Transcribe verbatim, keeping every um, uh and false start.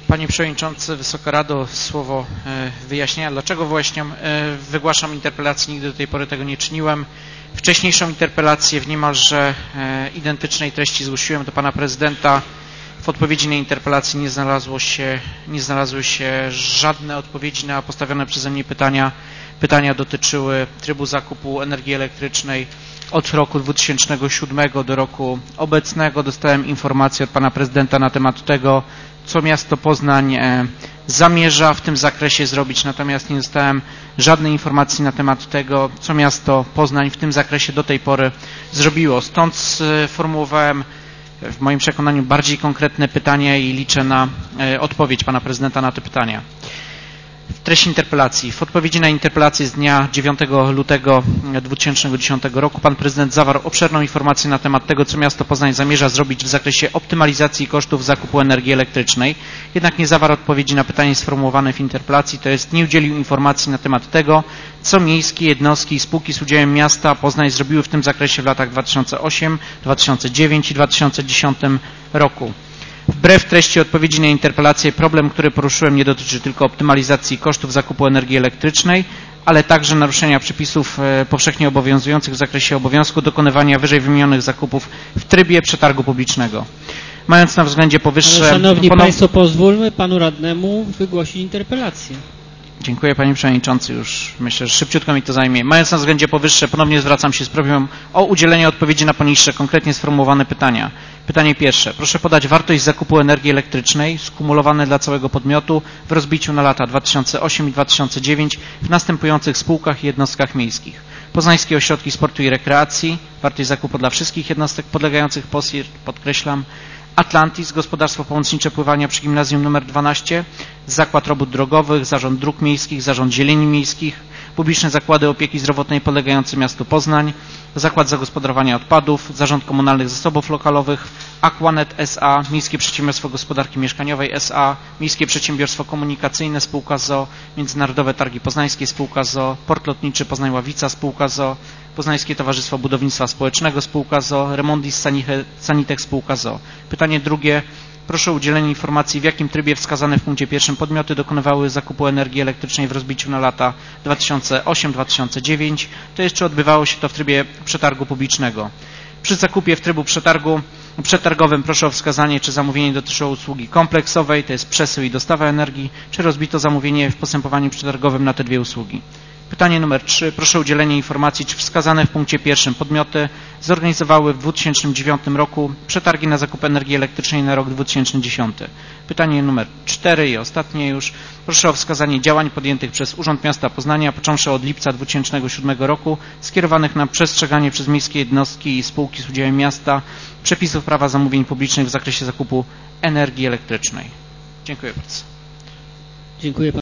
Panie Przewodniczący, Wysoka Rado, słowo wyjaśnienia, dlaczego właśnie wygłaszam interpelację. Nigdy do tej pory tego nie czyniłem. Wcześniejszą interpelację w niemalże identycznej treści zgłosiłem do Pana Prezydenta. W odpowiedzi na interpelację nie znalazło się, nie znalazły się żadne odpowiedzi na postawione przeze mnie pytania. Pytania dotyczyły trybu zakupu energii elektrycznej od roku dwutysięcznego siódmego do roku obecnego. Dostałem informację od Pana Prezydenta na temat tego, co miasto Poznań zamierza w tym zakresie zrobić, natomiast nie dostałem żadnej informacji na temat tego, co miasto Poznań w tym zakresie do tej pory zrobiło. Stąd sformułowałem w moim przekonaniu bardziej konkretne pytania i liczę na odpowiedź Pana Prezydenta na te pytania. Treść interpelacji. W odpowiedzi na interpelację z dnia dziewiątego lutego dwa tysiące dziesiątego roku Pan Prezydent zawarł obszerną informację na temat tego, co miasto Poznań zamierza zrobić w zakresie optymalizacji kosztów zakupu energii elektrycznej. Jednak nie zawarł odpowiedzi na pytanie sformułowane w interpelacji, to jest nie udzielił informacji na temat tego, co miejskie jednostki i spółki z udziałem miasta Poznań zrobiły w tym zakresie w latach dwa tysiące ósmym, dwa tysiące dziewiątym i dwa tysiące dziesiątym roku. Wbrew treści odpowiedzi na interpelację, problem, który poruszyłem, nie dotyczy tylko optymalizacji kosztów zakupu energii elektrycznej, ale także naruszenia przepisów powszechnie obowiązujących w zakresie obowiązku dokonywania wyżej wymienionych zakupów w trybie przetargu publicznego. Mając na względzie powyższe... Ale, szanowni ponow... Państwo, pozwólmy Panu Radnemu wygłosić interpelację. Dziękuję Panie Przewodniczący, już myślę, że szybciutko mi to zajmie. Mając na względzie powyższe, ponownie zwracam się z prośbą o udzielenie odpowiedzi na poniższe konkretnie sformułowane pytania. Pytanie pierwsze. Proszę podać wartość zakupu energii elektrycznej skumulowane dla całego podmiotu w rozbiciu na lata dwa tysiące ósmy i dwa tysiące dziewiąty w następujących spółkach i jednostkach miejskich. Poznańskie Ośrodki Sportu i Rekreacji, wartość zakupu dla wszystkich jednostek podlegających P O S I R, podkreślam, Atlantis, Gospodarstwo Pomocnicze Pływania przy Gimnazjum nr dwanaście, Zakład Robót Drogowych, Zarząd Dróg Miejskich, Zarząd Zieleni Miejskich, Publiczne Zakłady Opieki Zdrowotnej podlegające miastu Poznań, Zakład Zagospodarowania Odpadów, Zarząd Komunalnych Zasobów Lokalowych, Aquanet S A, Miejskie Przedsiębiorstwo Gospodarki Mieszkaniowej S A, Miejskie Przedsiębiorstwo Komunikacyjne Spółka z o o, Międzynarodowe Targi Poznańskie Spółka z o o, Port Lotniczy Poznań Ławica Spółka z o o, Poznańskie Towarzystwo Budownictwa Społecznego Spółka z o o, Remondis Sanitek Spółka z o o. Pytanie drugie. Proszę o udzielenie informacji, w jakim trybie wskazane w punkcie pierwszym podmioty dokonywały zakupu energii elektrycznej w rozbiciu na lata dwa tysiące ósmy do dwa tysiące dziewiątego, to jest, czy odbywało się to w trybie przetargu publicznego. Przy zakupie w trybu przetargu, przetargowym proszę o wskazanie, czy zamówienie dotyczyło usługi kompleksowej, to jest przesył i dostawa energii, czy rozbito zamówienie w postępowaniu przetargowym na te dwie usługi. Pytanie numer trzy. Proszę o udzielenie informacji, czy wskazane w punkcie pierwszym podmioty zorganizowały w dwa tysiące dziewiątym roku przetargi na zakup energii elektrycznej na rok dwa tysiące dziesiąty. Pytanie numer cztery i ostatnie już. Proszę o wskazanie działań podjętych przez Urząd Miasta Poznania, począwszy od lipca dwa tysiące siódmego roku, skierowanych na przestrzeganie przez miejskie jednostki i spółki z udziałem miasta przepisów prawa zamówień publicznych w zakresie zakupu energii elektrycznej. Dziękuję bardzo. Dziękuję.